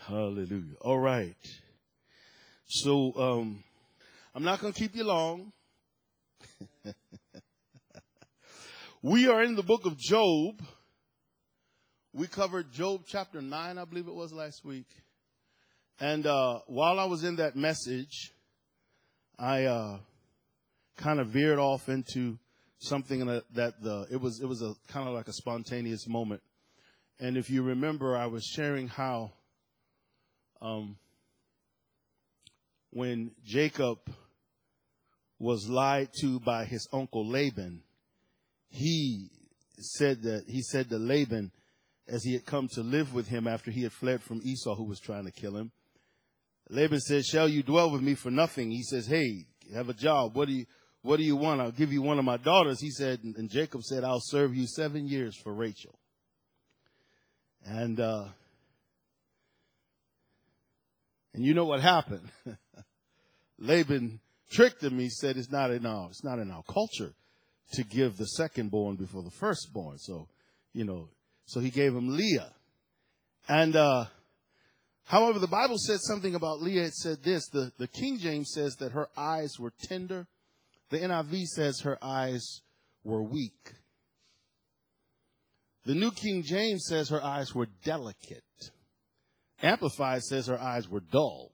Hallelujah. All right. So I'm not going to keep you long. We are in the book of Job. We covered Job chapter 9, I believe it was last week. And while I was in that message, I kind of veered off into something it was a kind of like a spontaneous moment. And if you remember, I was sharing how when Jacob was lied to by his uncle Laban, he said to Laban, as he had come to live with him after he had fled from Esau, who was trying to kill him, Laban said, "Shall you dwell with me for nothing?" He says, "Hey, have a job. What do you want? I'll give you one of my daughters." He said, and Jacob said, "I'll serve you 7 years for Rachel." And you know what happened? Laban tricked him. He said, it's not in our culture to give the second born before the firstborn. So he gave him Leah. And however, the Bible said something about Leah. It said this: the King James says that her eyes were tender. The NIV says her eyes were weak. The New King James says her eyes were delicate. Amplified says her eyes were dull.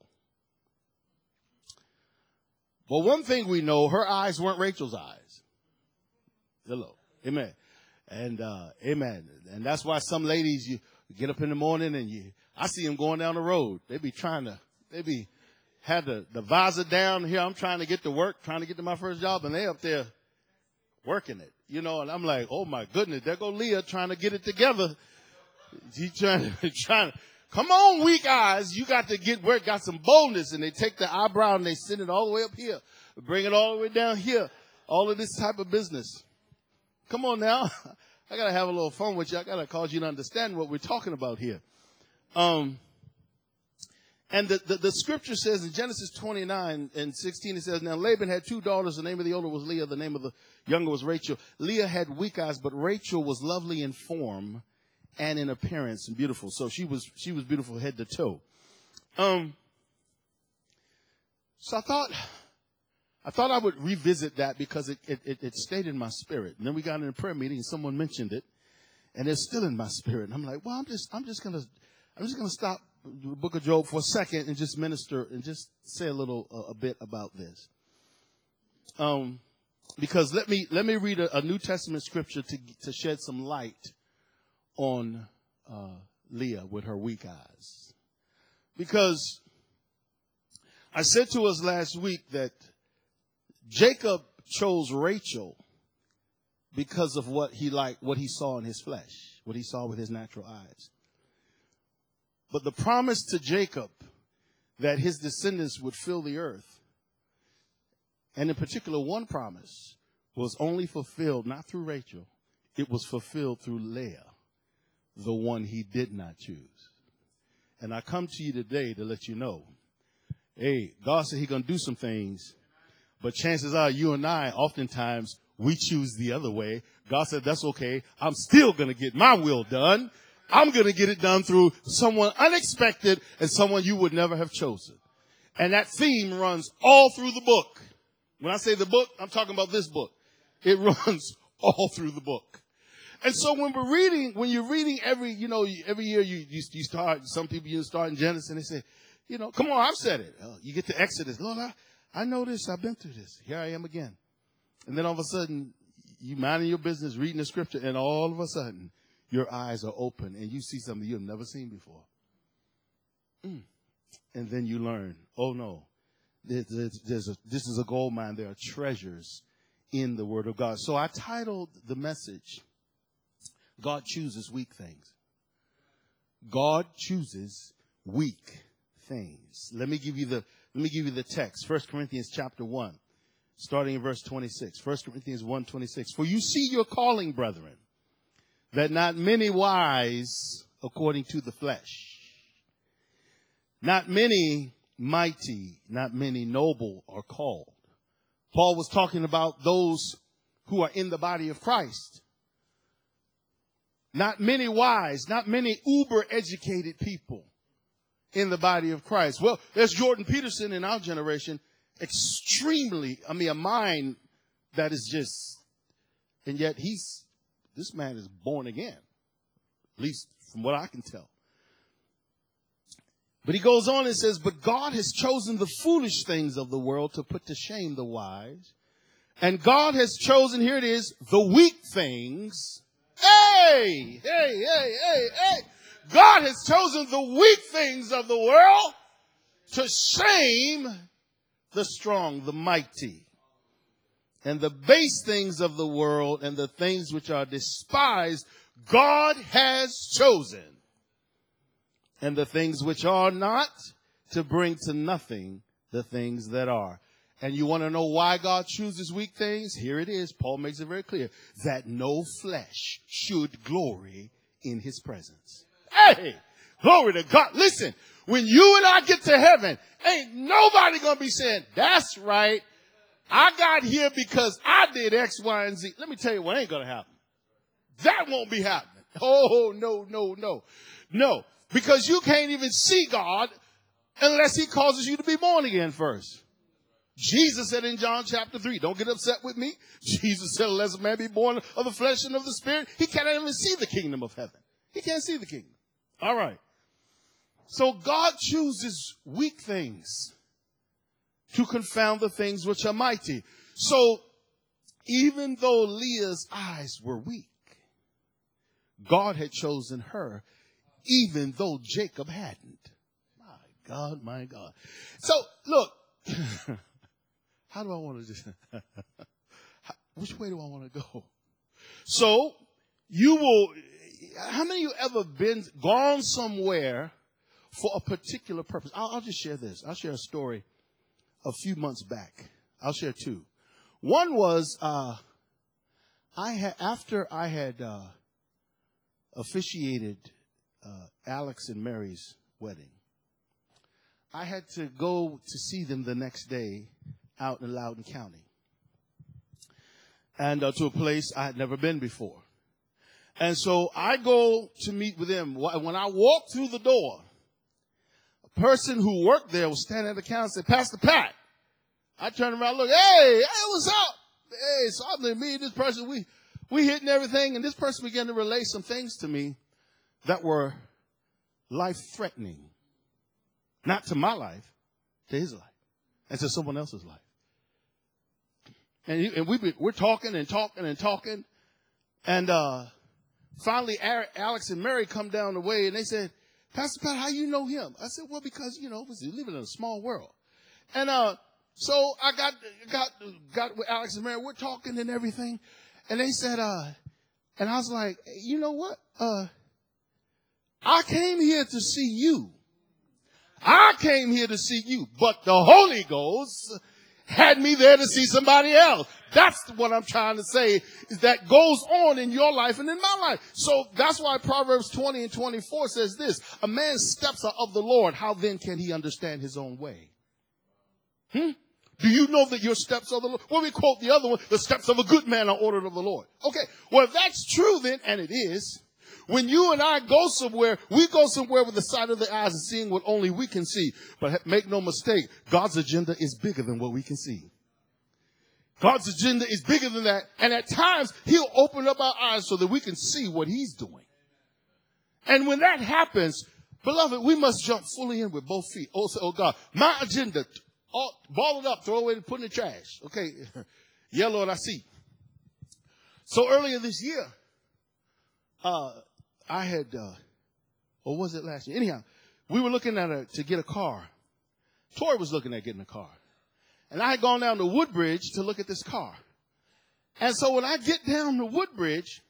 But one thing we know, her eyes weren't Rachel's eyes. Hello. Amen. And amen. And that's why some ladies, you get up in the morning and I see them going down the road. They had the visor down here. I'm trying to get to work, trying to get to my first job, and they up there working it. And I'm like, oh my goodness, there go Leah trying to get it together. She's trying to, come on, weak eyes. You got to get work, got some boldness. And they take the eyebrow and they send it all the way up here, bring it all the way down here. All of this type of business. Come on now. I got to have a little fun with you. I got to cause you to understand what we're talking about here. And the scripture says in Genesis 29 and 16, it says, now Laban had 2 daughters. The name of the older was Leah. The name of the younger was Rachel. Leah had weak eyes, but Rachel was lovely in form and in appearance and beautiful. So she was beautiful head to toe. So I thought I would revisit that because it stayed in my spirit. And then we got in a prayer meeting and someone mentioned it, and it's still in my spirit. And I'm like, well, I'm just gonna stop the book of Job for a second and just minister and just say a bit about this. Because let me read a New Testament scripture to shed some light on Leah with her weak eyes. Because I said to us last week that Jacob chose Rachel because of what he liked, what he saw in his flesh, what he saw with his natural eyes. But the promise to Jacob that his descendants would fill the earth, and in particular one promise, was only fulfilled not through Rachel. It was fulfilled through Leah, the one he did not choose. And I come to you today to let you know, hey, God said he's going to do some things, but chances are you and I, oftentimes, we choose the other way. God said, that's okay. I'm still going to get my will done. I'm going to get it done through someone unexpected and someone you would never have chosen. And that theme runs all through the book. When I say the book, I'm talking about this book. It runs all through the book. And so when you're reading every year you start, some people you start in Genesis and they say, come on, I've said it. You get to Exodus. Lord, I know this. I've been through this. Here I am again. And then all of a sudden, you minding your business, reading the scripture, and all of a sudden, your eyes are open and you see something you've never seen before. And then you learn, oh no, this is a gold mine. There are treasures in the Word of God. So I titled the message, God chooses weak things. God chooses weak things. Let me give you the text. 1 Corinthians chapter 1, starting in verse 26. 1 Corinthians 1:26. For you see your calling, brethren, that not many wise according to the flesh, not many mighty, not many noble are called. Paul was talking about those who are in the body of Christ. Not many wise, not many uber educated people. in the body of Christ. Well, there's Jordan Peterson in our generation, extremely, a mind that is just, and yet this man is born again, at least from what I can tell. But he goes on and says, but God has chosen the foolish things of the world to put to shame the wise. And God has chosen, here it is, the weak things. Hey! God has chosen the weak things of the world to shame the strong, the mighty. And the base things of the world and the things which are despised, God has chosen. And the things which are not, to bring to nothing the things that are. And you want to know why God chooses weak things? Here it is. Paul makes it very clear. That no flesh should glory in his presence. Hey, glory to God. Listen, when you and I get to heaven, ain't nobody going to be saying, that's right. I got here because I did X, Y, and Z. Let me tell you what ain't going to happen. That won't be happening. Oh, no. Because you can't even see God unless he causes you to be born again first. Jesus said in John chapter 3, don't get upset with me. Jesus said, unless a man be born of the flesh and of the spirit, he cannot even see the kingdom of heaven. He can't see the kingdom. All right. So God chooses weak things to confound the things which are mighty. So even though Leah's eyes were weak, God had chosen her, even though Jacob hadn't. My God. So look, how do I want to just, which way do I want to go? So how many of you ever gone somewhere for a particular purpose? I'll just share this. I'll share a story a few months back. I'll share two. One was, after I had officiated Alex and Mary's wedding, I had to go to see them the next day out in Loudoun County, and to a place I had never been before. And so I go to meet with them. When I walked through the door, a person who worked there was standing at the counter and said, Pastor Pat. I turned around and looked, hey, what's up? Hey, so I'm me and this person, we hitting everything, and this person began to relay some things to me that were life-threatening. Not to my life, to his life, and to someone else's life. And we're talking, and finally Alex and Mary come down the way, and they said, Pastor Pat, how you know him? I said, well, because, we live in a small world. And so I got with Alex and Mary. We're talking and everything. And they said, and I was like, you know what? I came here to see you. I came here to see you, but the Holy Ghost had me there to see somebody else. That's what I'm trying to say, is that goes on in your life and in my life. So that's why Proverbs 20 and 24 says this, a man's steps are of the Lord. How then can he understand his own way? Do you know that your steps are the Lord? Well, we quote the other one, the steps of a good man are ordered of the Lord. Okay, well, if that's true then, and it is, when you and I go somewhere, we go somewhere with the sight of the eyes and seeing what only we can see. But make no mistake, God's agenda is bigger than what we can see. God's agenda is bigger than that. And at times, he'll open up our eyes so that we can see what he's doing. And when that happens, beloved, we must jump fully in with both feet. Oh, say, oh God, my agenda, ball it up, throw it away and put it in the trash. Okay, yeah, Lord, I see. So earlier this year, I had, or was it last year? Anyhow, we were looking at to get a car. Tori was looking at getting a car. And I had gone down to Woodbridge to look at this car. And so when I get down to Woodbridge,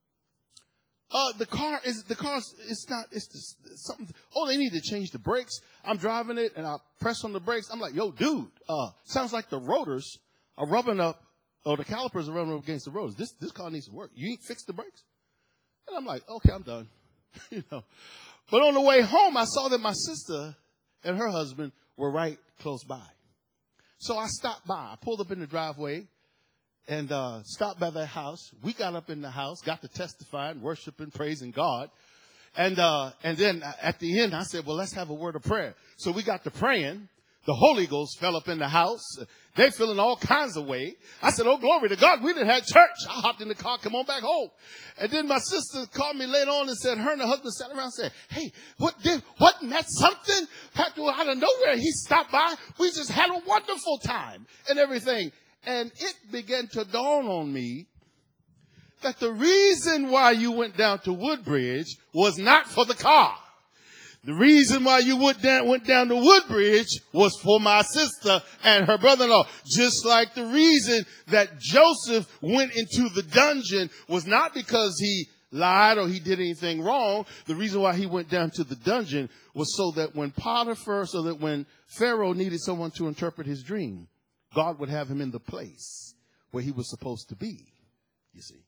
something. Oh, they need to change the brakes. I'm driving it and I press on the brakes. I'm like, yo, dude, sounds like the rotors are rubbing up, or the calipers are rubbing up against the rotors. This car needs to work. You ain't fixed the brakes? And I'm like, okay, I'm done. But on the way home, I saw that my sister and her husband were right close by. So I stopped by. I pulled up in the driveway and stopped by their house. We got up in the house, got to testifying, worshiping, praising God. And then at the end, I said, well, let's have a word of prayer. So we got to praying. The Holy Ghost fell up in the house. They feeling all kinds of way. I said, oh, glory to God. We didn't have church. I hopped in the car, come on back home. And then my sister called me later on and said, her and her husband sat around and said, hey, wasn't that something? Out of nowhere, he stopped by. We just had a wonderful time and everything. And it began to dawn on me that the reason why you went down to Woodbridge was not for the car. The reason why you went down to Woodbridge was for my sister and her brother-in-law. Just like the reason that Joseph went into the dungeon was not because he lied or he did anything wrong. The reason why he went down to the dungeon was so that when Pharaoh needed someone to interpret his dream, God would have him in the place where he was supposed to be, you see.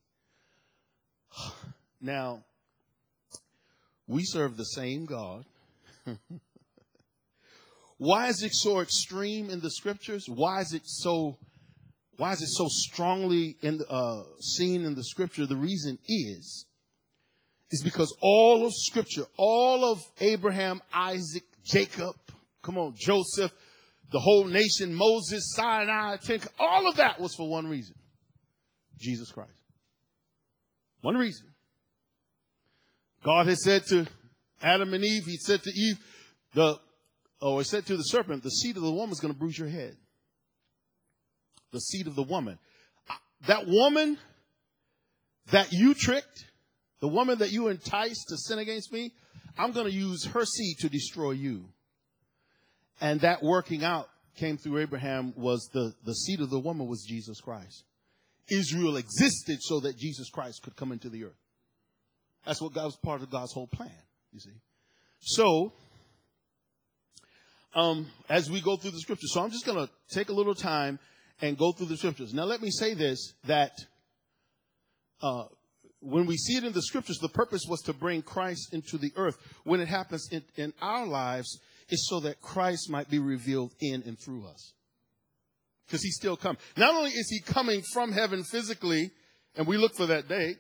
Now, we serve the same God. Why is it so extreme in the scriptures? Why is it so strongly seen in the scripture? The reason is because all of scripture, all of Abraham, Isaac, Jacob, Joseph, the whole nation, Moses, Sinai, all of that was for one reason: Jesus Christ. One reason. God has said to Adam and Eve, he said to Eve, he said to the serpent, the seed of the woman is going to bruise your head. The seed of the woman. That woman that you tricked, the woman that you enticed to sin against me, I'm going to use her seed to destroy you. And that working out came through Abraham was the seed of the woman was Jesus Christ. Israel existed so that Jesus Christ could come into the earth. That's what was part of God's whole plan, you see. So, as we go through the scriptures, so I'm just going to take a little time and go through the scriptures. Now, let me say this, that when we see it in the scriptures, the purpose was to bring Christ into the earth. When it happens in our lives, it's so that Christ might be revealed in and through us. Because he's still coming. Not only is he coming from heaven physically, and we look for that day,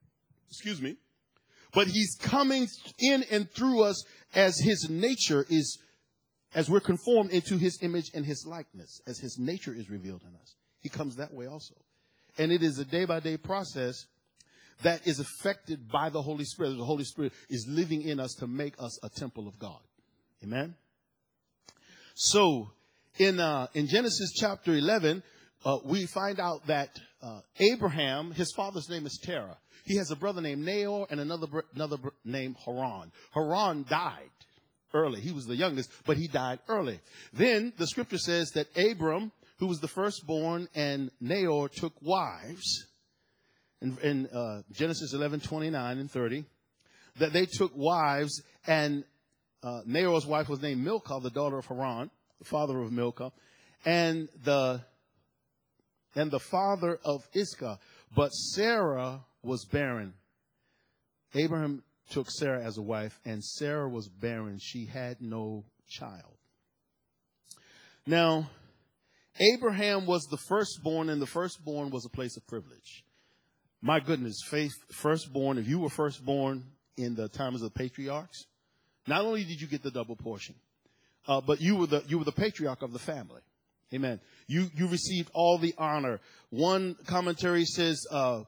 but he's coming in and through us as his nature is, as we're conformed into his image and his likeness, as his nature is revealed in us. He comes that way also. And it is a day-by-day process that is affected by the Holy Spirit. The Holy Spirit is living in us to make us a temple of God. Amen? So, in Genesis chapter 11, we find out that Abraham, his father's name is Terah. He has a brother named Nahor and another named Haran. Haran died early. He was the youngest, but he died early. Then the scripture says that Abram, who was the firstborn, and Nahor took wives. In Genesis 11:29 and 30, that they took wives, and Nahor's wife was named Milcah, the daughter of Haran, the father of Milcah, and the father of Iscah. But Sarah was barren. Abraham took Sarah as a wife, and Sarah was barren. She had no child. Now, Abraham was the firstborn, and the firstborn was a place of privilege. My goodness, faith, firstborn, if you were firstborn in the times of the patriarchs, not only did you get the double portion, but you were the patriarch of the family. Amen. You received all the honor. One commentary says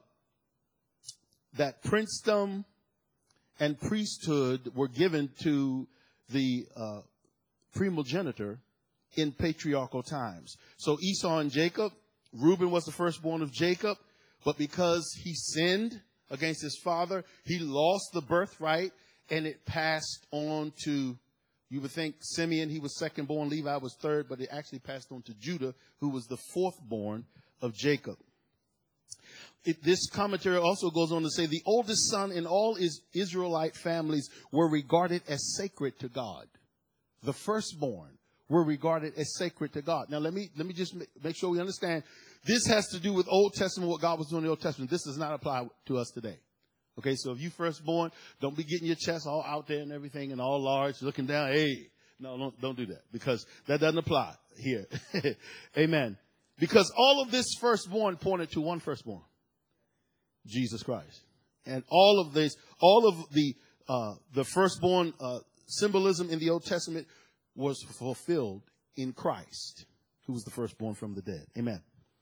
that princedom and priesthood were given to the primogenitor in patriarchal times. So Esau and Jacob, Reuben was the firstborn of Jacob, but because he sinned against his father, he lost the birthright, and it passed on to, you would think Simeon, he was second born, Levi was third, but it actually passed on to Judah, who was the fourth born of Jacob. This commentary also goes on to say the oldest son in all Israelite families were regarded as sacred to God. The firstborn were regarded as sacred to God. Now, let me just make sure we understand. This has to do with Old Testament, what God was doing in the Old Testament. This does not apply to us today. Okay, so if you firstborn, don't be getting your chest all out there and everything and all large, looking down. Hey, no, don't do that, because that doesn't apply here. Amen. Because all of this firstborn pointed to one firstborn, Jesus Christ. And all of the the firstborn symbolism in the Old Testament was fulfilled in Christ, who was the firstborn from the dead. Amen.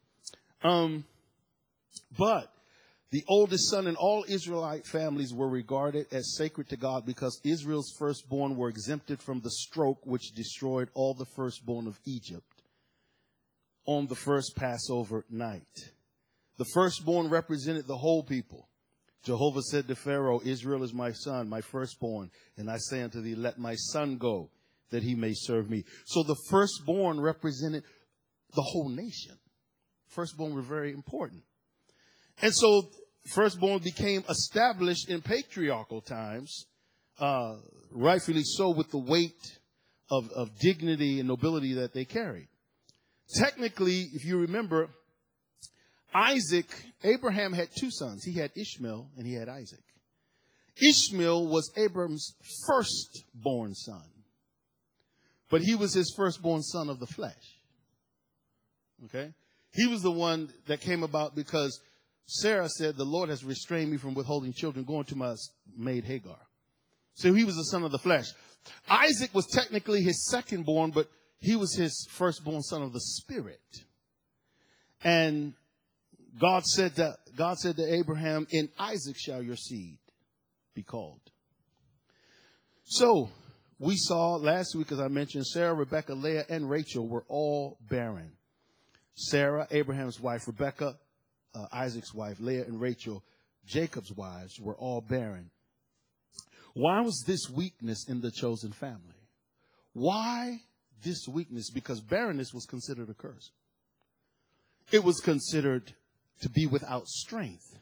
But the oldest son in all Israelite families were regarded as sacred to God because Israel's firstborn were exempted from the stroke which destroyed all the firstborn of Egypt on the first Passover night. The firstborn represented the whole people. Jehovah said to Pharaoh, Israel is my son, my firstborn, and I say unto thee, let my son go, that he may serve me. So the firstborn represented the whole nation. Firstborn were very important. And so firstborn became established in patriarchal times, rightfully so, with the weight of dignity and nobility that they carried. Technically, if you remember, Abraham had two sons. He had Ishmael and he had Isaac. Ishmael was Abram's firstborn son, but he was his firstborn son of the flesh. Okay? He was the one that came about because Sarah said, the Lord has restrained me from withholding children, going to my maid Hagar. So he was the son of the flesh. Isaac was technically his secondborn, but he was his firstborn son of the spirit. And God said to Abraham, in Isaac shall your seed be called. So we saw last week, as I mentioned, Sarah, Rebekah, Leah, and Rachel were all barren. Sarah, Abraham's wife, Rebekah, Isaac's wife, Leah, and Rachel, Jacob's wives, were all barren. Why was this weakness in the chosen family? Why this weakness? Because barrenness was considered a curse. It was considered to be without strength.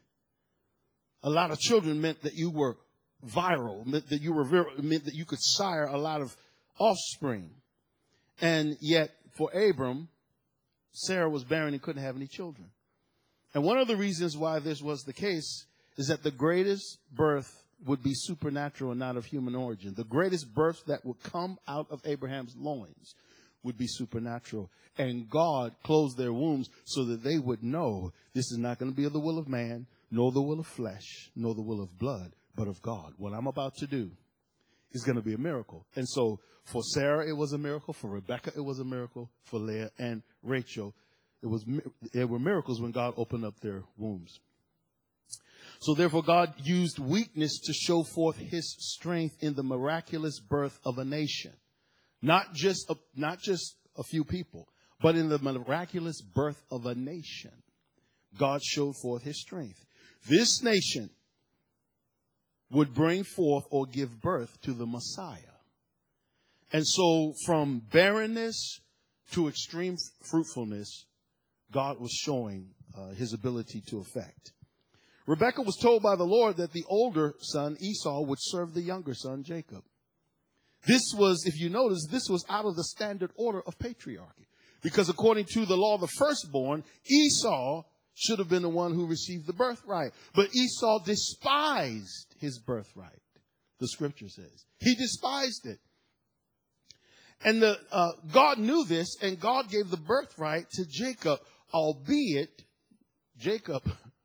A lot of children meant that you were viral, meant that you could sire a lot of offspring. And yet, for Abram, Sarah was barren and couldn't have any children. And one of the reasons why this was the case is that the greatest birth would be supernatural and not of human origin. The greatest birth that would come out of Abraham's loins would be supernatural. And God closed their wombs so that they would know this is not going to be of the will of man, nor the will of flesh, nor the will of blood, but of God. What I'm about to do is going to be a miracle. And so for Sarah, it was a miracle. For Rebekah, it was a miracle. For Leah and Rachel, there were miracles when God opened up their wombs. So therefore, God used weakness to show forth his strength in the miraculous birth of a nation. Not just a few people, but in the miraculous birth of a nation, God showed forth his strength. This nation would bring forth or give birth to the Messiah. And so from barrenness to extreme fruitfulness, God was showing his ability to effect. Rebekah was told by the Lord that the older son, Esau, would serve the younger son, Jacob. This was, if you notice, this was out of the standard order of patriarchy. Because according to the law of the firstborn, Esau should have been the one who received the birthright. But Esau despised his birthright, the scripture says. He despised it. And God knew this, and God gave the birthright to Jacob, albeit Jacob,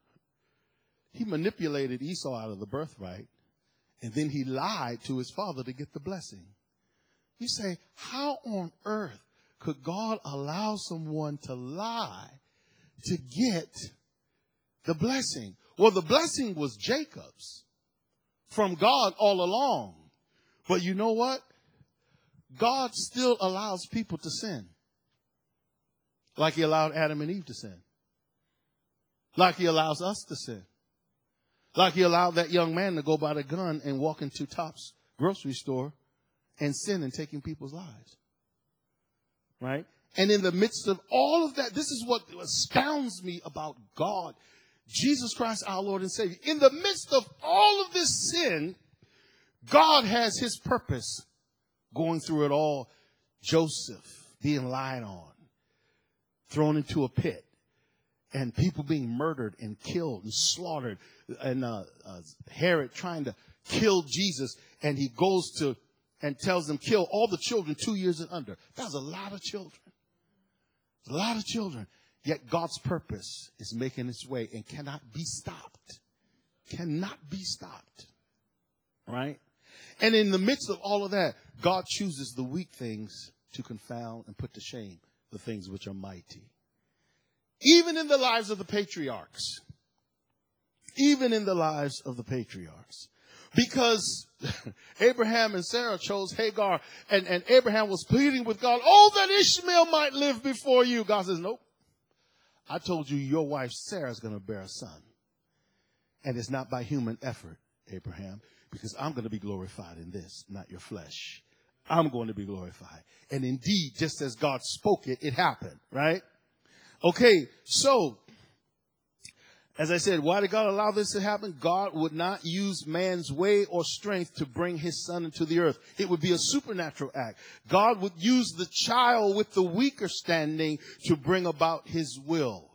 he manipulated Esau out of the birthright, and then he lied to his father to get the blessing. You say, how on earth could God allow someone to lie to get the blessing? Well, the blessing was Jacob's from God all along. But you know what? God still allows people to sin. Like he allowed Adam and Eve to sin. Like he allows us to sin. Like he allowed that young man to go by the gun and walk into Tops grocery store and sin and taking people's lives. Right? And in the midst of all of that, this is what astounds me about God. Jesus Christ, our Lord and Savior. In the midst of all of this sin, God has his purpose going through it all. Joseph being lied on, thrown into a pit, and people being murdered and killed and slaughtered, and Herod trying to kill Jesus, and he goes to and tells them, kill all the children 2 years and under. That's a lot of children. A lot of children. Yet God's purpose is making its way and cannot be stopped. Cannot be stopped. Right? And in the midst of all of that, God chooses the weak things to confound and put to shame the things which are mighty. Even in the lives of the patriarchs. Even in the lives of the patriarchs. Because Abraham and Sarah chose Hagar, and Abraham was pleading with God, oh, that Ishmael might live before you. God says, nope. I told you your wife Sarah is going to bear a son. And it's not by human effort, Abraham, because I'm going to be glorified in this, not your flesh. I'm going to be glorified. And indeed, just as God spoke it, it happened, right? Okay, so as I said, why did God allow this to happen? God would not use man's way or strength to bring his son into the earth. It would be a supernatural act. God would use the child with the weaker standing to bring about his will.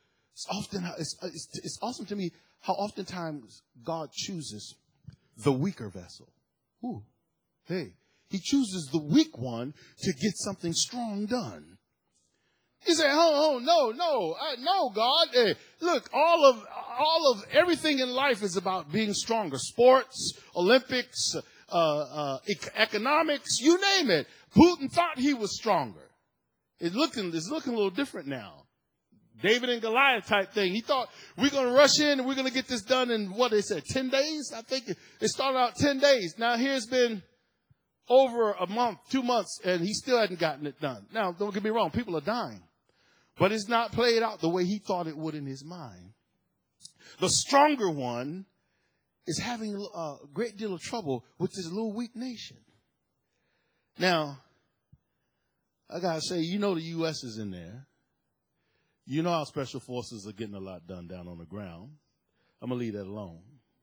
It's awesome to me how oftentimes God chooses the weaker vessel. Ooh, hey, he chooses the weak one to get something strong done. You say, no, God. Hey, look, all of everything in life is about being stronger. Sports, Olympics, economics, you name it. Putin thought he was stronger. It's looking a little different now. David and Goliath type thing. He thought we're going to rush in and we're going to get this done in what they said, 10 days. I think it started out 10 days. Now here's been over a month, 2 months, and he still hasn't gotten it done. Now, don't get me wrong. People are dying. But it's not played out the way he thought it would in his mind. The stronger one is having a great deal of trouble with this little weak nation. Now, I got to say, you know the U.S. is in there. You know our special forces are getting a lot done down on the ground. I'm going to leave that alone.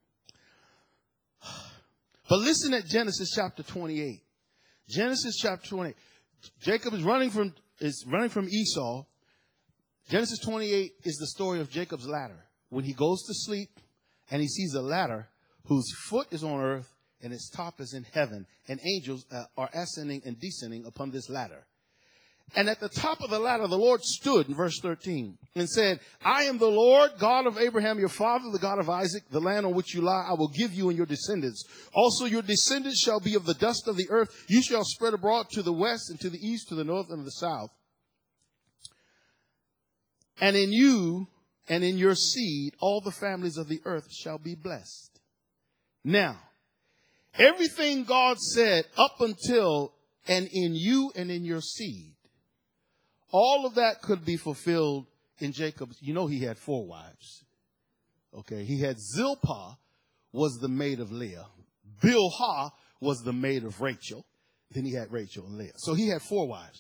But listen at Genesis chapter 28. Genesis chapter 28. Jacob is running from Esau. Genesis 28 is the story of Jacob's ladder. When he goes to sleep and he sees a ladder whose foot is on earth and its top is in heaven, and angels are ascending and descending upon this ladder. And at the top of the ladder, the Lord stood in verse 13 and said, I am the Lord, God of Abraham, your father, the God of Isaac. The land on which you lie, I will give you and your descendants. Also your descendants shall be of the dust of the earth. You shall spread abroad to the west and to the east, to the north and to the south. And in you and in your seed, all the families of the earth shall be blessed. Now, everything God said up until and in you and in your seed, all of that could be fulfilled in Jacob. You know he had 4 wives. Okay, he had Zilpah was the maid of Leah. Bilhah was the maid of Rachel. Then he had Rachel and Leah. So he had 4 wives.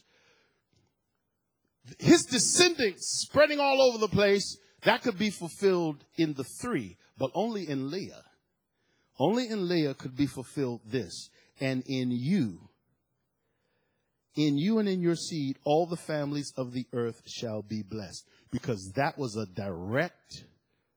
His descendants spreading all over the place, that could be fulfilled in the 3, but only in Leah. Only in Leah could be fulfilled this. And in you and in your seed, all the families of the earth shall be blessed. Because that was a direct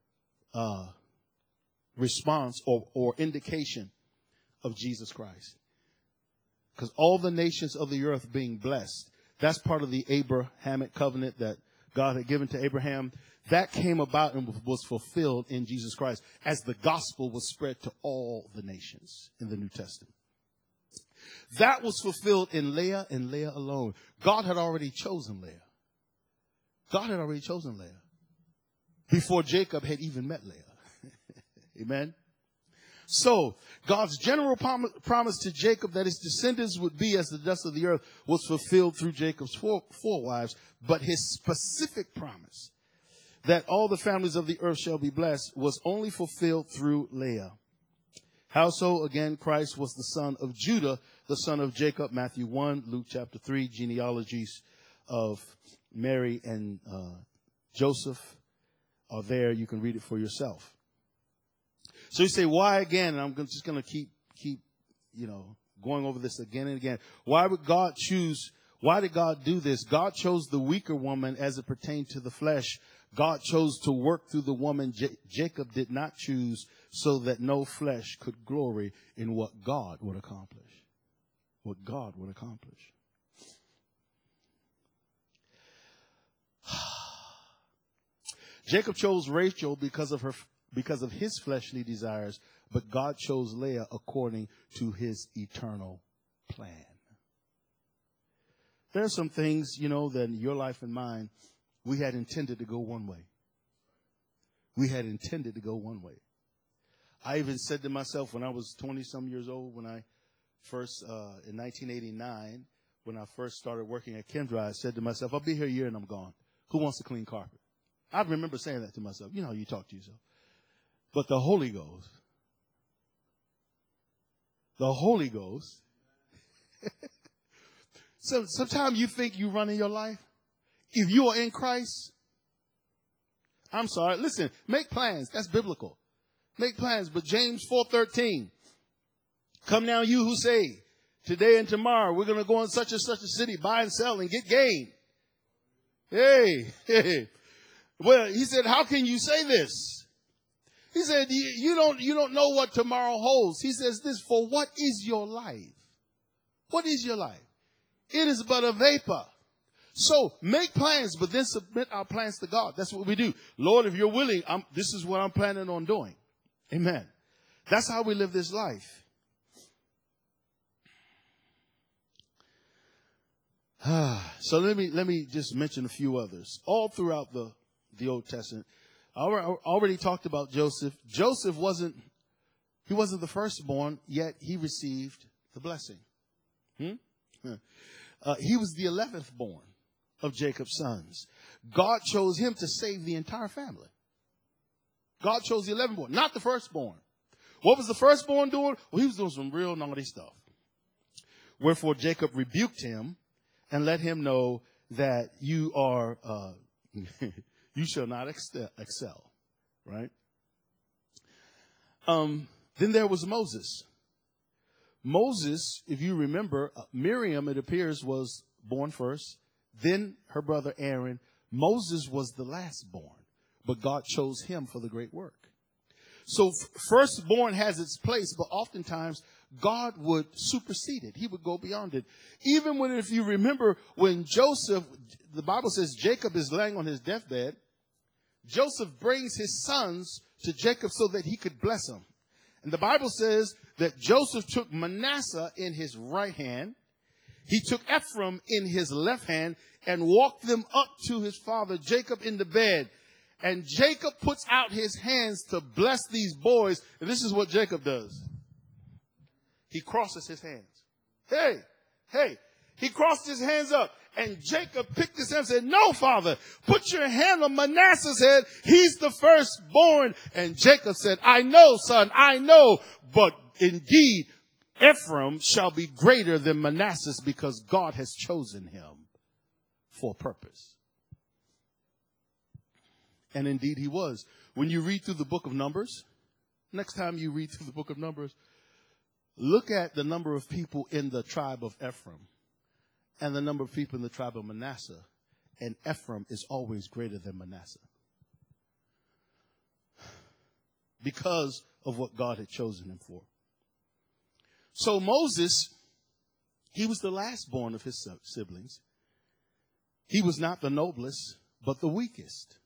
response or indication of Jesus Christ. Because all the nations of the earth being blessed, that's part of the Abrahamic covenant that God had given to Abraham. That came about and was fulfilled in Jesus Christ as the gospel was spread to all the nations in the New Testament. That was fulfilled in Leah and Leah alone. God had already chosen Leah. God had already chosen Leah before Jacob had even met Leah. Amen. So, God's general promise to Jacob that his descendants would be as the dust of the earth was fulfilled through Jacob's four wives. But his specific promise that all the families of the earth shall be blessed was only fulfilled through Leah. How so? Again, Christ was the son of Judah, the son of Jacob. Matthew 1, Luke chapter 3, genealogies of Mary and Joseph are there. You can read it for yourself. So you say, why again? And I'm just going to keep, going over this again and again. Why did God do this? God chose the weaker woman as it pertained to the flesh. God chose to work through the woman Jacob did not choose so that no flesh could glory in what God would accomplish. What God would accomplish. Jacob chose Rachel because of because of his fleshly desires, but God chose Leah according to his eternal plan. There are some things, that in your life and mine, we had intended to go one way. We had intended to go one way. I even said to myself when I was 20-some years old, when I first, in 1989, when I first started working at Kendra, I said to myself, I'll be here a year and I'm gone. Who wants to clean carpet? I remember saying that to myself. You know how you talk to yourself. But the Holy Ghost, so sometimes you think you're running your life. If you are in Christ, I'm sorry. Listen, make plans. That's biblical. Make plans. But James 4:13, come now you who say, today and tomorrow we're going to go in such and such a city, buy and sell and get gain. Hey. Well, he said, how can you say this? He said, you don't know what tomorrow holds. He says this, for what is your life? What is your life? It is but a vapor. So make plans, but then submit our plans to God. That's what we do. Lord, if you're willing, this is what I'm planning on doing. Amen. That's how we live this life. So let me just mention a few others. All throughout the Old Testament, I already talked about Joseph. Joseph wasn't the firstborn, yet he received the blessing. He was the 11th born of Jacob's sons. God chose him to save the entire family. God chose the 11th born, not the firstborn. What was the firstborn doing? Well, he was doing some real naughty stuff. Wherefore Jacob rebuked him and let him know that you are, you shall not excel, right? Then there was Moses. Moses, if you remember, Miriam, it appears, was born first. Then her brother Aaron. Moses was the last born, but God chose him for the great work. So firstborn has its place, but oftentimes God would supersede it. He would go beyond it. Even when, if you remember, when Joseph, the Bible says Jacob is laying on his deathbed, Joseph brings his sons to Jacob so that he could bless them. And the Bible says that Joseph took Manasseh in his right hand. He took Ephraim in his left hand and walked them up to his father Jacob in the bed. And Jacob puts out his hands to bless these boys. And this is what Jacob does. He crosses his hands. Hey, he crossed his hands up. And Jacob picked his hand and said, no, father, put your hand on Manasseh's head. He's the firstborn. And Jacob said, I know, son, I know. But indeed, Ephraim shall be greater than Manasseh because God has chosen him for a purpose. And indeed he was. When you read through the book of Numbers, next time you read through the book of Numbers, look at the number of people in the tribe of Ephraim and the number of people in the tribe of Manasseh. And Ephraim is always greater than Manasseh because of what God had chosen him for. So Moses, he was the last born of his siblings. He was not the noblest, but the weakest.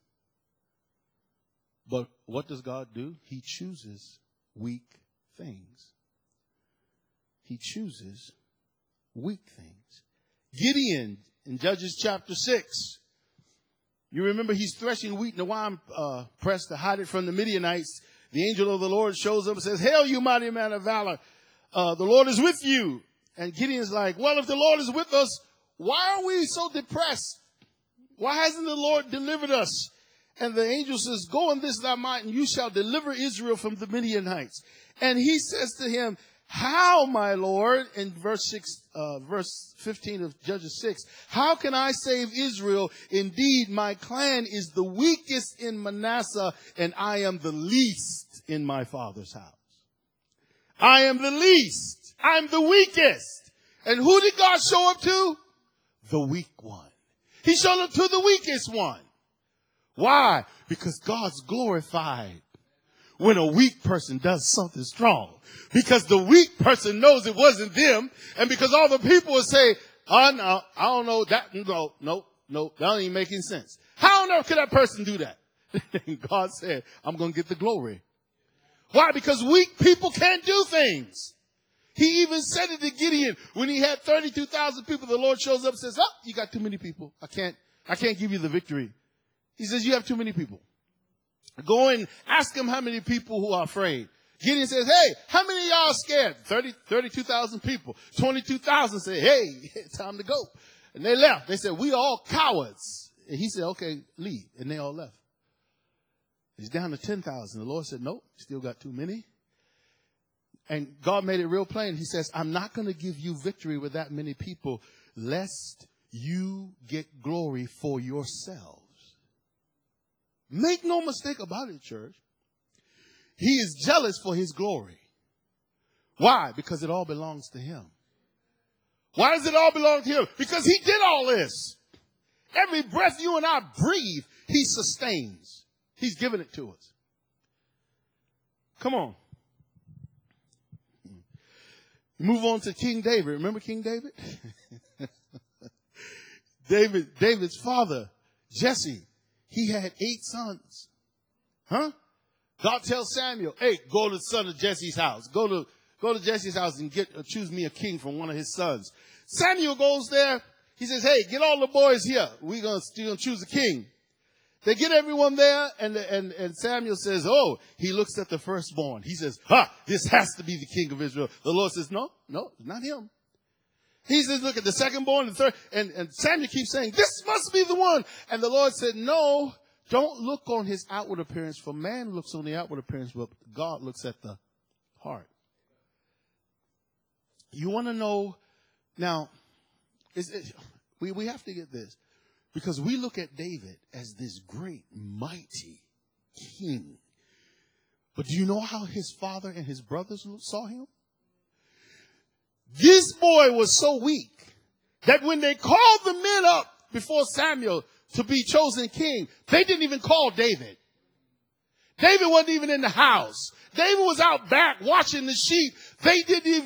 But what does God do? He chooses weak things. He chooses weak things. Gideon in Judges chapter 6. You remember he's threshing wheat in the wine press to hide it from the Midianites. The angel of the Lord shows up and says, hail, you mighty man of valor. The Lord is with you. And Gideon's like, well, if the Lord is with us, why are we so depressed? Why hasn't the Lord delivered us? And the angel says, go in this thy might, and you shall deliver Israel from the Midianites. And he says to him, how, my Lord, in verse 15 of Judges 6, how can I save Israel? Indeed, my clan is the weakest in Manasseh, and I am the least in my father's house. I am the least. I'm the weakest. And who did God show up to? The weak one. He showed up to the weakest one. Why? Because God's glorified when a weak person does something strong. Because the weak person knows it wasn't them. And because all the people will say, oh, no, I don't know that. No, that ain't making sense. How on earth could that person do that? And God said, I'm going to get the glory. Why? Because weak people can't do things. He even said it to Gideon when he had 32,000 people. The Lord shows up and says, oh, you got too many people. I can't give you the victory. He says, you have too many people. Go and ask him how many people who are afraid. Gideon says, hey, how many of y'all are scared? 32,000 people. 22,000 say, hey, it's time to go. And they left. They said, we are all cowards. And he said, okay, leave. And they all left. He's down to 10,000. The Lord said, nope, still got too many. And God made it real plain. He says, I'm not going to give you victory with that many people, lest you get glory for yourselves. Make no mistake about it, church. He is jealous for his glory. Why? Because it all belongs to him. Why does it all belong to him? Because he did all this. Every breath you and I breathe, he sustains. He's given it to us. Come on. Move on to King David. Remember King David? David's father, Jesse, he had 8 sons. Huh? God tells Samuel, hey, go to the son of Jesse's house. Go to Jesse's house and choose me a king from one of his sons. Samuel goes there. He says, hey, get all the boys here. We're going to choose a king. They get everyone there, and Samuel says, oh, he looks at the firstborn. He says, this has to be the king of Israel. The Lord says, no, not him. He says, look at the secondborn, the third, and Samuel keeps saying, this must be the one. And the Lord said, no, don't look on his outward appearance, for man looks on the outward appearance, but God looks at the heart. You want to know, now, we have to get this, because we look at David as this great, mighty king. But do you know how his father and his brothers saw him? This boy was so weak that when they called the men up before Samuel to be chosen king, they didn't even call David. David wasn't even in the house. David was out back watching the sheep. They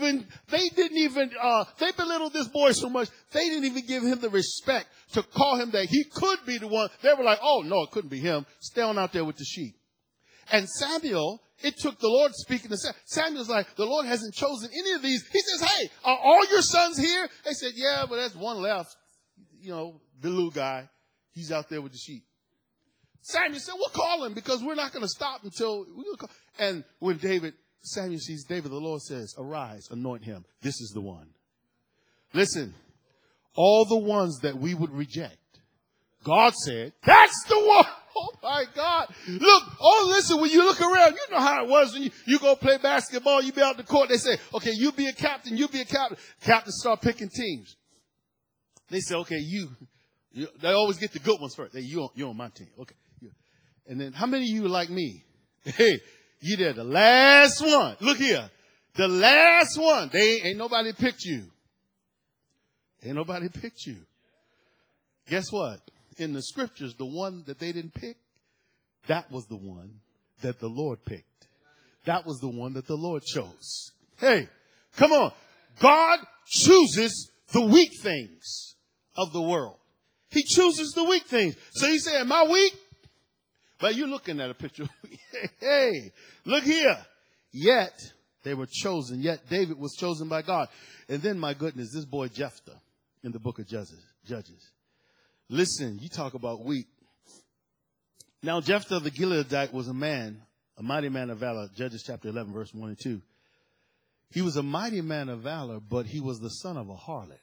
belittled this boy so much, they didn't even give him the respect to call him that he could be the one. They were like, oh, no, it couldn't be him. Stay on out there with the sheep. And Samuel, it took the Lord speaking to Samuel. Samuel's like, the Lord hasn't chosen any of these. He says, hey, are all your sons here? They said, yeah, but there's one left. You know, the little guy. He's out there with the sheep. Samuel said, we'll call him because we're not going to stop until we call. And when Samuel sees David, the Lord says, arise, anoint him. This is the one. Listen, all the ones that we would reject, God said, that's the one. Oh my God. Look, listen, when you look around, you know how it was when you go play basketball, you be out in the court, they say, okay, you be a captain, you be a captain. Captains start picking teams. They say, okay, they always get the good ones first. Hey, you're on my team. Okay. And then how many of you are like me? Hey, you there, the last one. Look here. The last one. Ain't nobody picked you. Ain't nobody picked you. Guess what? In the scriptures, the one that they didn't pick, that was the one that the Lord picked. That was the one that the Lord chose. Hey, come on. God chooses the weak things of the world. He chooses the weak things. So you say, am I weak? But you're looking at a picture. Hey, look here. Yet they were chosen. Yet David was chosen by God. And then, my goodness, this boy Jephthah in the book of Judges. Listen, you talk about weak. Now, Jephthah the Gileadite was a mighty man of valor. Judges chapter 11, verse 1 and 2. He was a mighty man of valor, but he was the son of a harlot.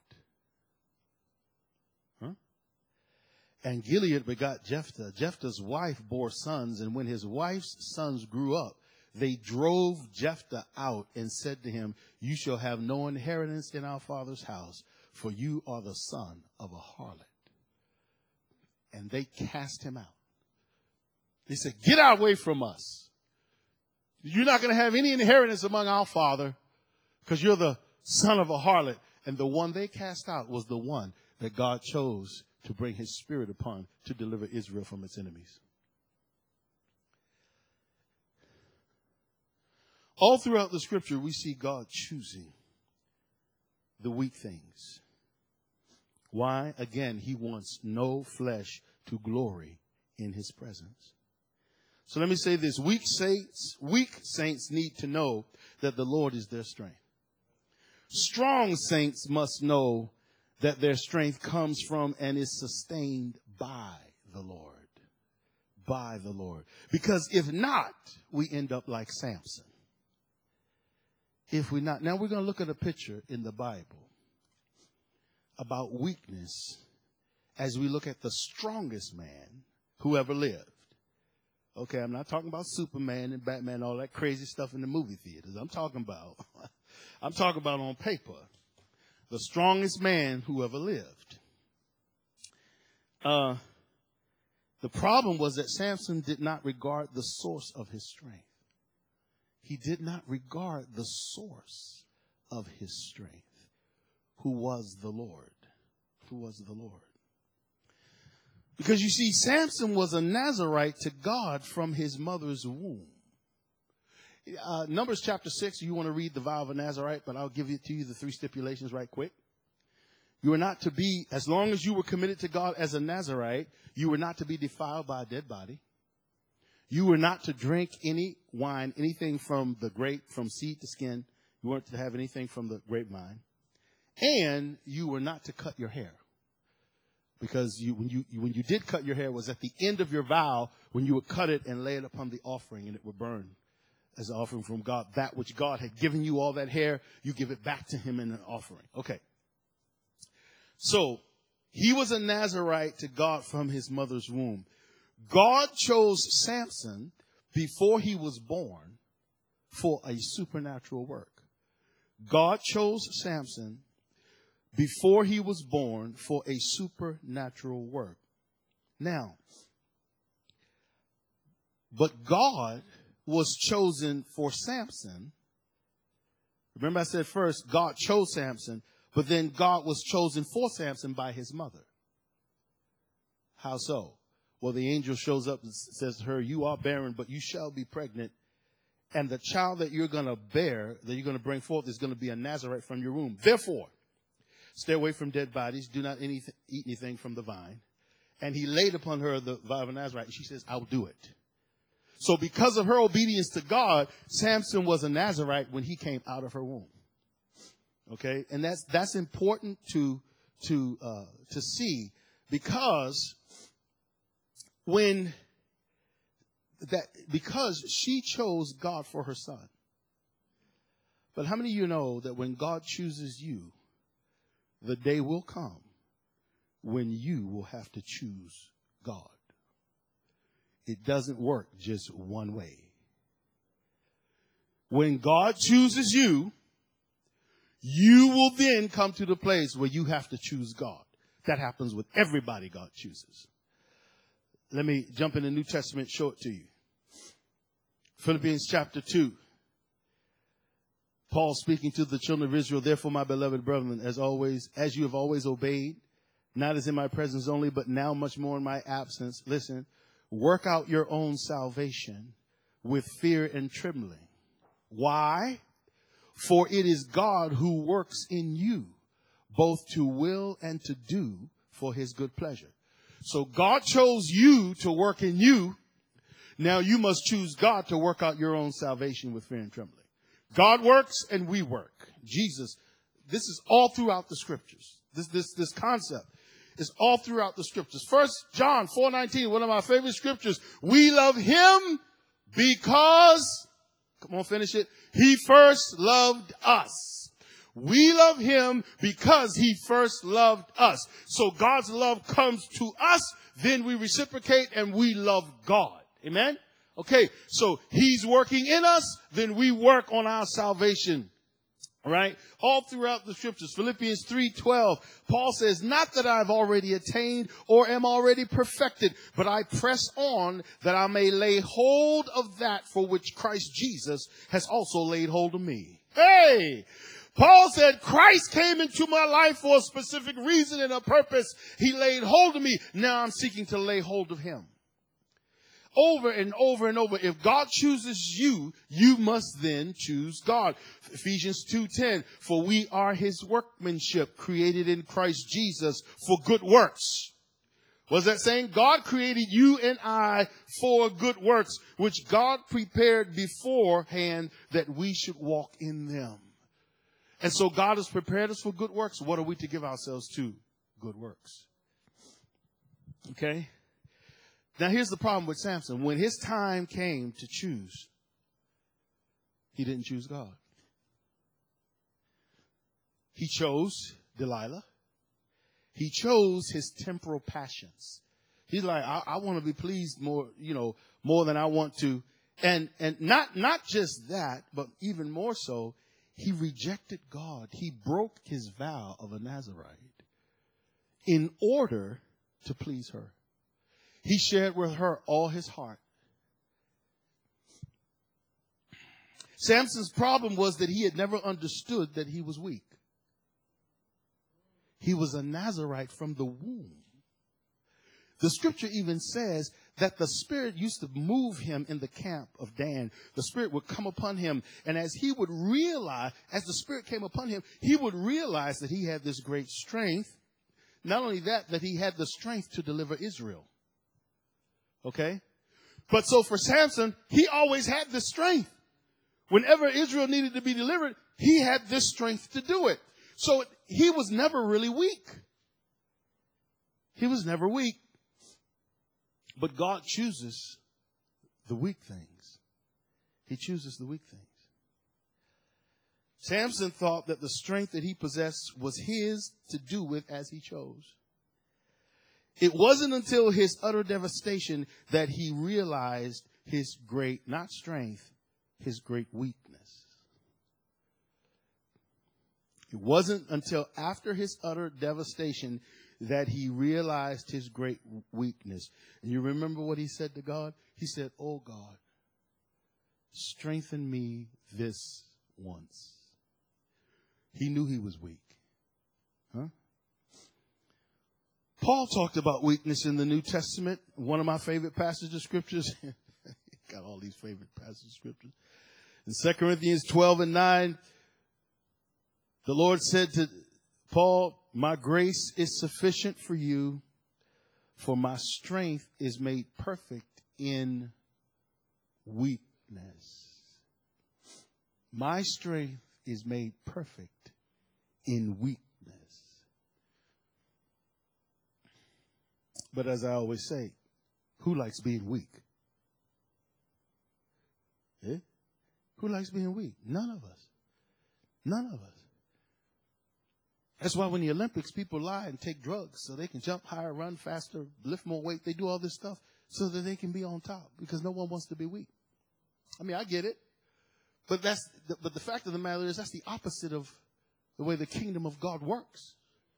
And Gilead begot Jephthah. Jephthah's wife bore sons, and when his wife's sons grew up, they drove Jephthah out and said to him, you shall have no inheritance in our father's house, for you are the son of a harlot. And they cast him out. They said, get away from us. You're not going to have any inheritance among our father because you're the son of a harlot. And the one they cast out was the one that God chose to bring his spirit upon to deliver Israel from its enemies. All throughout the scripture, we see God choosing the weak things. Why? Again, he wants no flesh to glory in his presence. So let me say this. Weak saints need to know that the Lord is their strength. Strong saints must know that their strength comes from and is sustained by the Lord. By the Lord. Because if not, we end up like Samson. If we not. Now we're going to look at a picture in the Bible about weakness as we look at the strongest man who ever lived. Okay, I'm not talking about Superman and Batman, all that crazy stuff in the movie theaters. I'm talking about on paper, the strongest man who ever lived. The problem was that Samson did not regard the source of his strength. He did not regard the source of his strength, who was the Lord. Who was the Lord. Because you see, Samson was a Nazirite to God from his mother's womb. Numbers chapter 6, you want to read the vow of a Nazirite, but I'll give it to you, the 3 stipulations right quick. You were not to be, as long as you were committed to God as a Nazirite, you were not to be defiled by a dead body. You were not to drink any wine, anything from the grape, from seed to skin. You weren't to have anything from the grapevine. And you were not to cut your hair. Because when you did cut your hair, it was at the end of your vow when you would cut it and lay it upon the offering, and it would burn as an offering from God. That which God had given you, all that hair, you give it back to him in an offering. Okay. So he was a Nazirite to God from his mother's womb. God chose Samson before he was born for a supernatural work. God chose Samson before he was born for a supernatural work. Now, but God was chosen for Samson. Remember I said first, God chose Samson, but then God was chosen for Samson by his mother. How so? Well, the angel shows up and says to her, you are barren, but you shall be pregnant. And the child that you're going to bear, that you're going to bring forth, is going to be a Nazirite from your womb. Therefore, stay away from dead bodies. Do not eat anything from the vine. And he laid upon her the vow of a Nazirite. And she says, I'll do it. So because of her obedience to God, Samson was a Nazirite when he came out of her womb. Okay. And that's important to see, because because she chose God for her son. But how many of you know that when God chooses you, the day will come when you will have to choose God? It doesn't work just one way. When God chooses you, you will then come to the place where you have to choose God. That happens with everybody God chooses. Let me jump in the New Testament, show it to you. Philippians chapter 2. Paul speaking to the children of Israel, therefore, my beloved brethren, as you have always obeyed, not as in my presence only, but now much more in my absence. Listen, work out your own salvation with fear and trembling. Why? For it is God who works in you, both to will and to do for his good pleasure. So God chose you to work in you. Now you must choose God to work out your own salvation with fear and trembling. God works and we work. Jesus, this is all throughout the scriptures. This concept is all throughout the scriptures. 1 John 4:19, one of my favorite scriptures. We love him because, come on, finish it. He first loved us. We love him because he first loved us. So God's love comes to us, then we reciprocate and we love God. Amen? Okay, so he's working in us, then we work on our salvation. All right? All throughout the scriptures. Philippians 3:12, Paul says, not that I've already attained or am already perfected, but I press on that I may lay hold of that for which Christ Jesus has also laid hold of me. Hey! Paul said, Christ came into my life for a specific reason and a purpose. He laid hold of me. Now I'm seeking to lay hold of him. Over and over and over. If God chooses you, you must then choose God. Ephesians 2:10, for we are his workmanship, created in Christ Jesus for good works, What's that saying? God created you and I for good works, which God prepared beforehand that we should walk in them. And so God has prepared us for good works. What are we to give ourselves to? Good works. Okay? Now here's the problem with Samson. When his time came to choose, he didn't choose God. He chose Delilah. He chose his temporal passions. He's like, I want to be pleased more, more than I want to. And not just that, but even more so, he rejected God. He broke his vow of a Nazirite in order to please her. He shared with her all his heart. Samson's problem was that he had never understood that he was weak. He was a Nazirite from the womb. The scripture even says that the Spirit used to move him in the camp of Dan. The Spirit would come upon him. And as he would realize, as the Spirit came upon him, he would realize that he had this great strength. Not only that, that he had the strength to deliver Israel. Okay? But so for Samson, he always had this strength. Whenever Israel needed to be delivered, he had this strength to do it. So he was never really weak. He was never weak. But God chooses the weak things. He chooses the weak things. Samson thought that the strength that he possessed was his to do with as he chose. It wasn't until his utter devastation that he realized his great, not strength, his great weakness. It wasn't until after his utter devastation that he realized his great weakness. And you remember what he said to God? He said, "Oh God, strengthen me this once." He knew he was weak. Huh? Paul talked about weakness in the New Testament. One of my favorite passages of scriptures. Got all these favorite passages of scriptures. In 2 Corinthians 12:9, the Lord said to Paul, "My grace is sufficient for you, for my strength is made perfect in weakness." My strength is made perfect in weakness. But as I always say, who likes being weak? Eh? Who likes being weak? None of us. None of us. That's why when the Olympics, people lie and take drugs so they can jump higher, run faster, lift more weight. They do all this stuff so that they can be on top because no one wants to be weak. I mean, I get it. But the fact of the matter is that's the opposite of the way the kingdom of God works.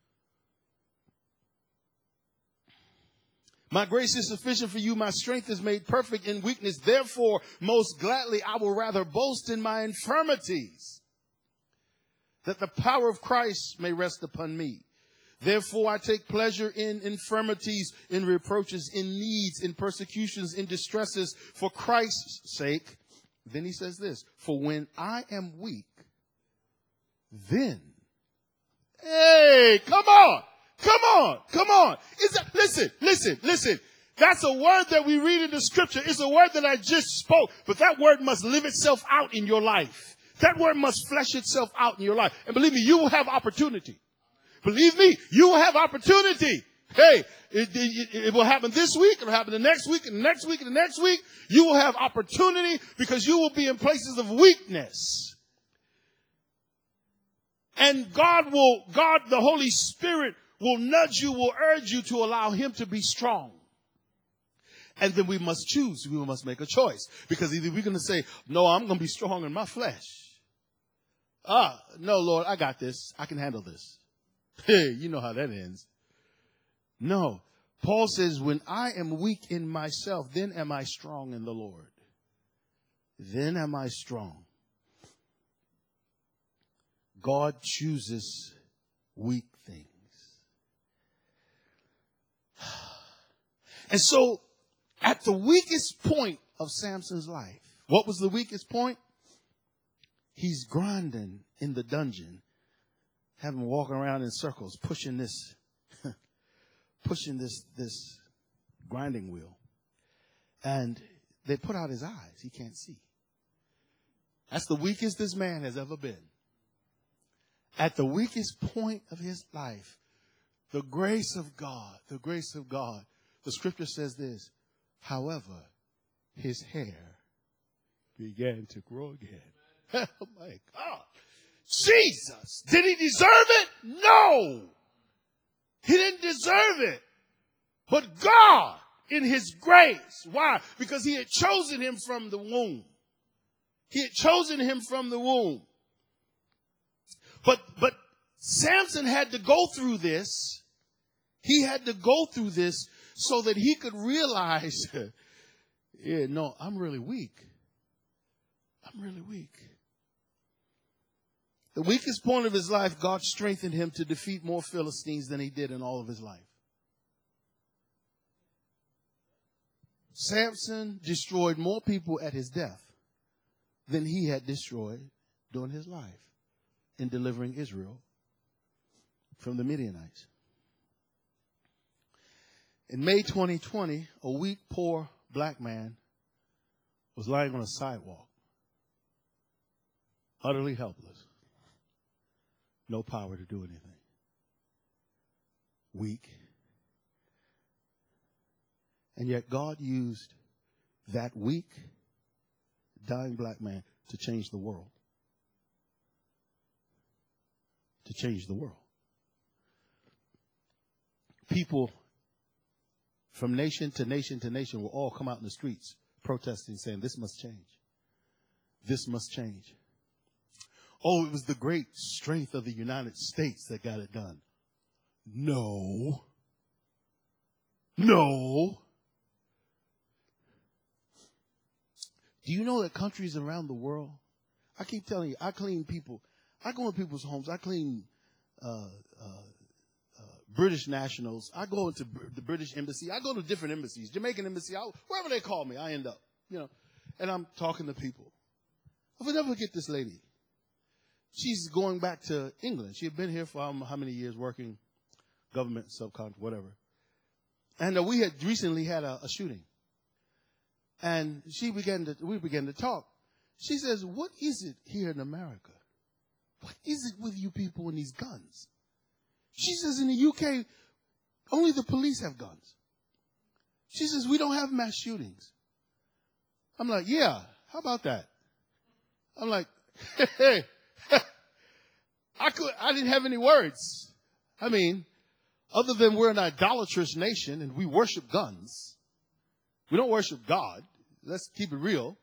My grace is sufficient for you. My strength is made perfect in weakness. Therefore, most gladly, I will rather boast in my infirmities, that the power of Christ may rest upon me. Therefore, I take pleasure in infirmities, in reproaches, in needs, in persecutions, in distresses, for Christ's sake. Then he says this, for when I am weak, then. Hey, come on. Listen. That's a word that we read in the scripture. It's a word that I just spoke, but that word must live itself out in your life. That word must flesh itself out in your life. And believe me, you will have opportunity. Believe me, you will have opportunity. Hey, it will happen this week. It will happen the next week and the next week and the next week. You will have opportunity because you will be in places of weakness. And God, the Holy Spirit will nudge you, will urge you to allow him to be strong. And then we must choose. We must make a choice. Because either we're going to say, no, I'm going to be strong in my flesh. No, Lord, I got this. I can handle this. Hey, you know how that ends. No. Paul says, when I am weak in myself, then am I strong in the Lord. Then am I strong. God chooses weak things. And so, at the weakest point of Samson's life, what was the weakest point? He's grinding in the dungeon, having walking around in circles, pushing this pushing this grinding wheel. And they put out his eyes. He can't see. That's the weakest this man has ever been. At the weakest point of his life, the grace of God, the scripture says this, however, his hair began to grow again. Oh my God. Jesus, did he deserve it? No. He didn't deserve it. But God, in his grace, why? Because he had chosen him from the womb. He had chosen him from the womb. But Samson had to go through this. He had to go through this so that he could realize, yeah, no, I'm really weak. I'm really weak. The weakest point of his life, God strengthened him to defeat more Philistines than he did in all of his life. Samson destroyed more people at his death than he had destroyed during his life in delivering Israel from the Midianites. In May 2020, a weak, poor black man was lying on a sidewalk, utterly helpless, no power to do anything, weak. And yet God used that weak, dying black man to change the world. To change the world. People from nation to nation to nation will all come out in the streets protesting, saying, this must change. This must change. Oh, it was the great strength of the United States that got it done. No. No. Do you know that countries around the world, I keep telling you, I clean people. I go in people's homes. I clean British nationals. I go into the British embassy. I go to different embassies, Jamaican embassy, wherever they call me, I end up, and I'm talking to people. I will never forget this lady. She's going back to England. She had been here for how many years working government, subcontract, whatever. And we had recently had a shooting. And we began to talk. She says, what is it here in America? What is it with you people and these guns? She says, in the UK, only the police have guns. She says, we don't have mass shootings. I'm like, yeah, how about that? I'm like, hey, I didn't have any words. I mean, other than we're an idolatrous nation and we worship guns. We don't worship God. Let's keep it real.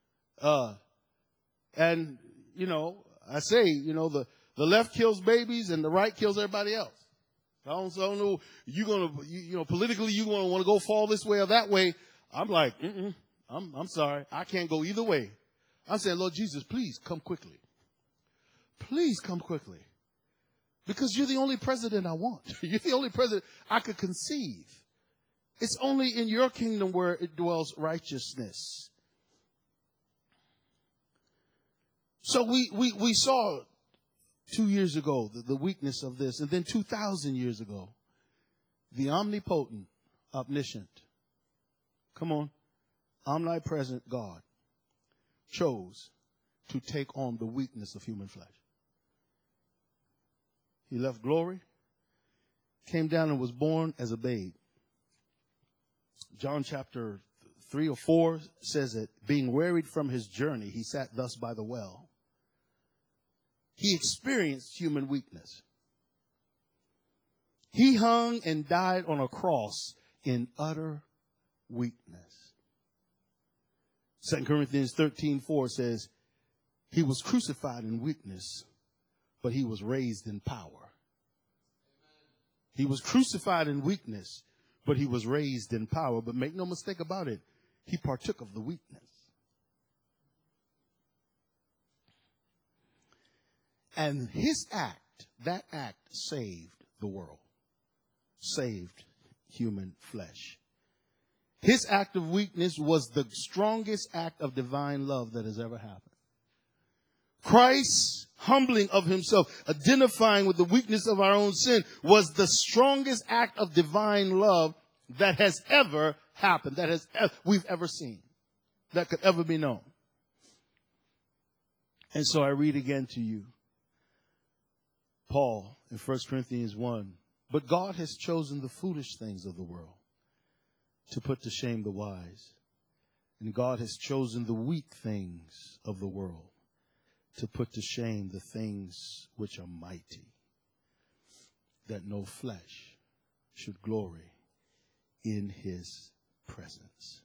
And, I say, the left kills babies and the right kills everybody else. I don't know, politically you're going to want to go fall this way or that way. I'm like, I'm sorry. I can't go either way. I'm saying, Lord Jesus, please come quickly. Please come quickly. Because you're the only president I want. You're the only president I could conceive. It's only in your kingdom where it dwells righteousness. So we saw 2 years ago the weakness of this. And then 2,000 years ago, the omnipotent, omniscient, come on, omnipresent God chose to take on the weakness of human flesh. He left glory, came down and was born as a babe. John chapter 3 or 4 says that being wearied from his journey, he sat thus by the well. He experienced human weakness. He hung and died on a cross in utter weakness. 2 Corinthians 13:4 says, he was crucified in weakness, but he was raised in power. He was crucified in weakness, but he was raised in power. But make no mistake about it, he partook of the weakness. And his act, that act saved the world, saved human flesh. His act of weakness was the strongest act of divine love that has ever happened. Christ's humbling of himself, identifying with the weakness of our own sin, was the strongest act of divine love that has ever happened, we've ever seen, that could ever be known. And so I read again to you, Paul in 1 Corinthians 1, but God has chosen the foolish things of the world to put to shame the wise. And God has chosen the weak things of the world to put to shame the things which are mighty, that no flesh should glory in his presence.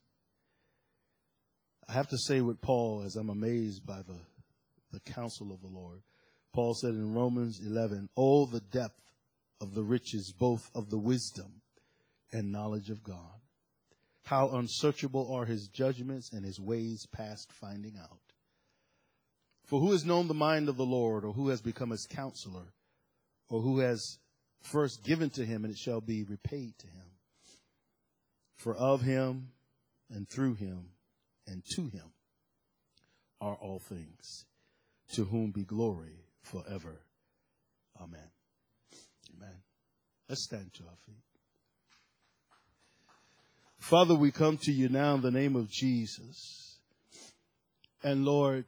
I have to say with Paul, as I'm amazed by the counsel of the Lord, Paul said in Romans 11, oh, the depth of the riches, both of the wisdom and knowledge of God. How unsearchable are his judgments and his ways past finding out. For who has known the mind of the Lord, or who has become his counselor, or who has first given to him, and it shall be repaid to him? For of him, and through him, and to him are all things, to whom be glory forever. Amen. Amen. Let's stand to our feet. Father, we come to you now in the name of Jesus. And Lord,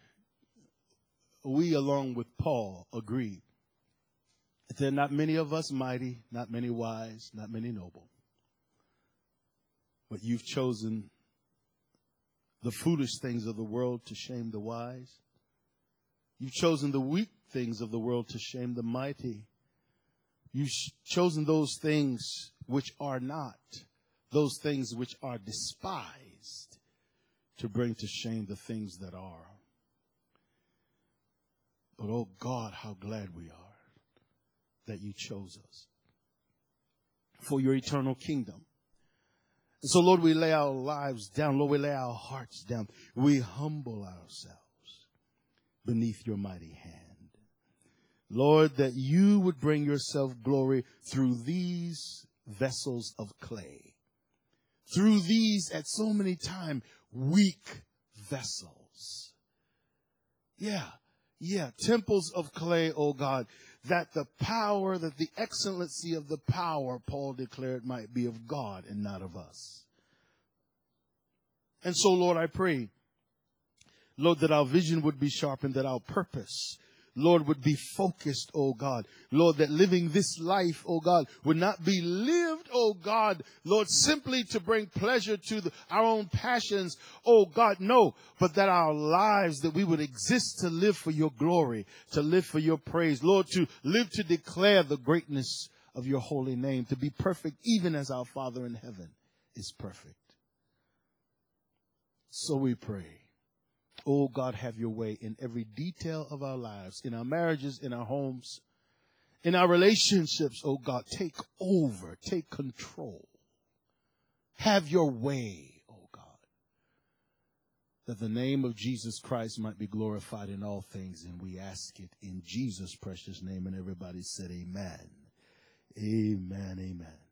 we along with Paul agree that there are not many of us mighty, not many wise, not many noble. But you've chosen the foolish things of the world to shame the wise. You've chosen the weak things of the world to shame the mighty. You've chosen those things which are not, those things which are despised, to bring to shame the things that are. But oh God, how glad we are that you chose us for your eternal kingdom. And so Lord, we lay our lives down. Lord, we lay our hearts down. We humble ourselves beneath your mighty hand. Lord, that you would bring yourself glory through these vessels of clay. Through these, at so many times, weak vessels. Yeah, temples of clay, oh God, that the power, that the excellency of the power, Paul declared, might be of God and not of us. And so, Lord, I pray, Lord, that our vision would be sharpened, that our purpose, Lord, would be focused, oh God. Lord, that living this life, oh God, would not be lived, oh God, Lord, simply to bring pleasure to our own passions, oh God, no, but that our lives, that we would exist to live for your glory, to live for your praise, Lord, to live to declare the greatness of your holy name, to be perfect even as our Father in heaven is perfect. So we pray. Oh, God, have your way in every detail of our lives, in our marriages, in our homes, in our relationships. Oh, God, take over, take control. Have your way, oh, God, that the name of Jesus Christ might be glorified in all things. And we ask it in Jesus' precious name. And everybody said amen. Amen, amen.